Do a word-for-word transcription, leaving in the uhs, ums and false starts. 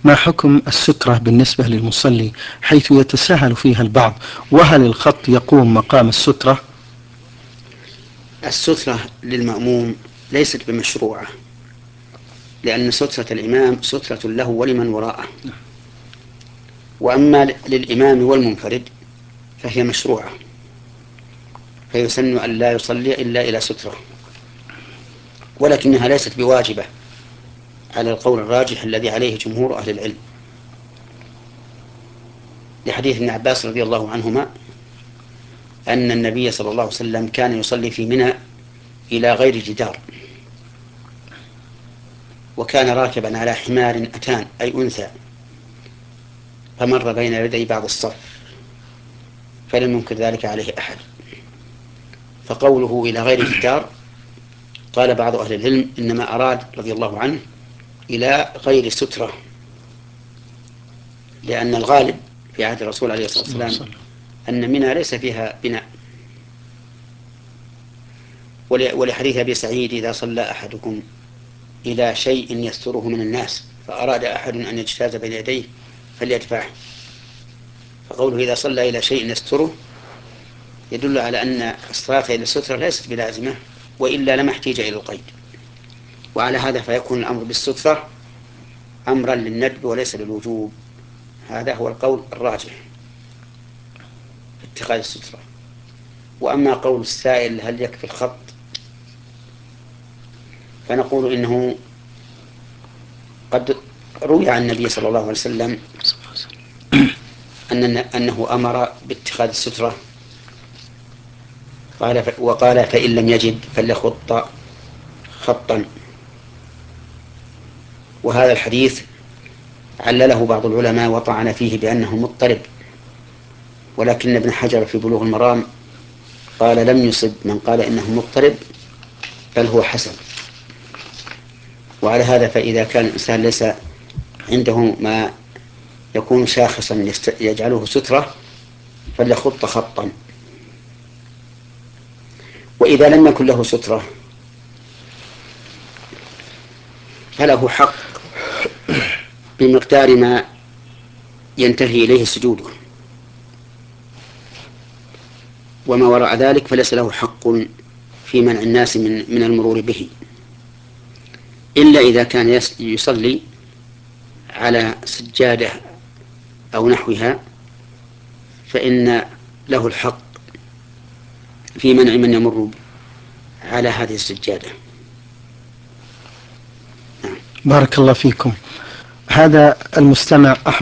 ما حكم السترة بالنسبة للمصلي حيث يتساهل فيها البعض، وهل الخط يقوم مقام السترة؟ السترة للمأموم ليست بمشروعة، لأن سترة الإمام سترة له ولمن وراءه، وأما للإمام والمنفرد فهي مشروعة، فيسن أن لا يصلي إلا إلى سترة، ولكنها ليست بواجبة على القول الراجح الذي عليه جمهور أهل العلم، لحديث ابن عباس رضي الله عنهما أن النبي صلى الله عليه وسلم كان يصلي في منى إلى غير جدار، وكان راكبا على حمار أتان أي أنثى، فمر بين يدي بعض الصف فلم ينكر ذلك عليه أحد. فقوله إلى غير جدار قال بعض أهل العلم إنما أراد رضي الله عنه إلى غير سترة، لأن الغالب في عهد الرسول عليه الصلاة والسلام أن منى ليس فيها بناء، ولحديث أبي سعيد إذا صلى أحدكم إلى شيء يستره من الناس فأراد أحد أن يجتاز بين يديه فليدفعه، فقوله إذا صلى إلى شيء يستره يدل على أن الصلاة إلى السترة ليست بلازمة، وإلا لما احتيج إلى القيد، وعلى هذا فيكون الأمر بالسترة أمرا للندب وليس للوجوب. هذا هو القول الراجح في اتخاذ السترة. وأما قول السائل هل يكفي الخط، فنقول إنه قد روي عن النبي صلى الله عليه وسلم أن أنه أمر باتخاذ السترة، قال وقال فإن لم يجد فليخط خطا، وهذا الحديث علله بعض العلماء وطعن فيه بأنه مضطرب، ولكن ابن حجر في بلوغ المرام قال لم يصب من قال إنه مضطرب بل هو حسن. وعلى هذا فإذا كان الإنسان ليس عنده ما يكون شاخصا يجعله سترة فليخط خطا، وإذا لم يكن له سترة فله حق بمقدار ما ينتهي إليه سجوده، وما وراء ذلك فليس له حق في منع الناس من من المرور به، إلا إذا كان يصلي على سجادة أو نحوها فإن له الحق في منع من يمر على هذه السجادة. بارك الله فيكم. هذا المستمع أحمد